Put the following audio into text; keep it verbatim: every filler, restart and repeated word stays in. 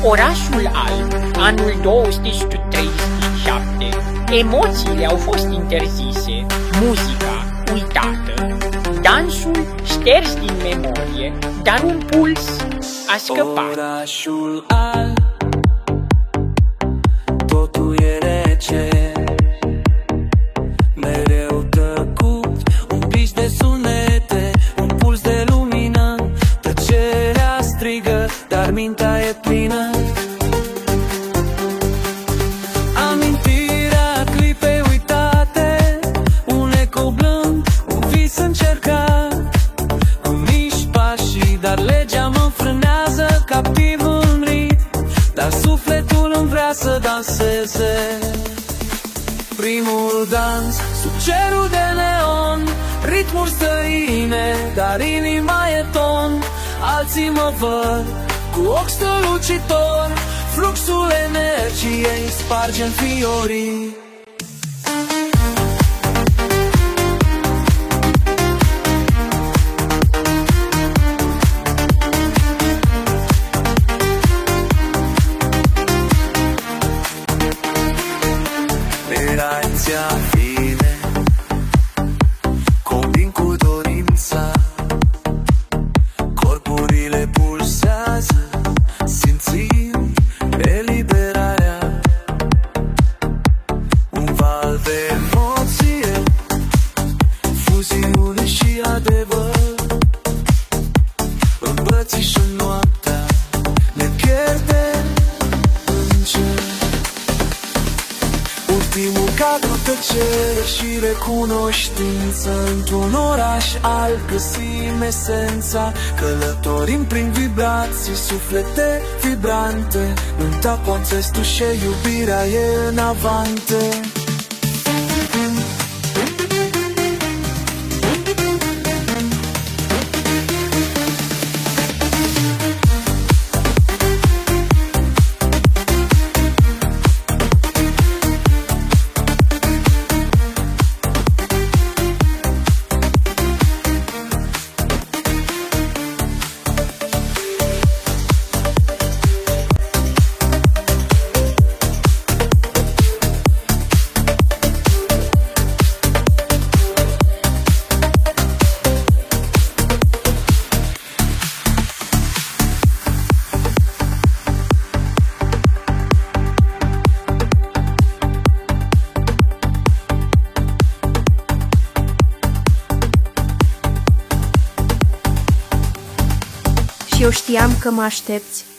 Orașul alb, anul două sute treizeci și șapte. Emoțiile au fost interzise, muzica uitată, dansul șters din memorie, dar un puls a scăpat. Orașul alb, totul e rece, mereu tăcut, un pic de sunete, un puls de lumină, tăcerea strigă, dar mintea e plină. Amintirea clipei uitate, un eco blând, un vis încercat, cu mici pașii, dar legea mă frânează, captiv în ritm, dar sufletul îmi vrea să danseze. Primul dans, sub cerul de neon, ritmuri străine, dar inima e ton. Alții mă văd cu ochi strălucitori, fluxul energiei sparge în fiorii. Mirația vine, combin cu dorința, corpurile pulsează, simțim eliberarea, un val de emoție, fuziune și adevăr, îmbrățișăm noaptea, ne pierdem în cer. Ultimul cadru, tăcere și recunoștință, într-un oraș alb găsim esența, călătorim prin vibrații, suflete vibrante, nunta conțestușe, iubirea e în avante. Și eu știam că mă aștepți.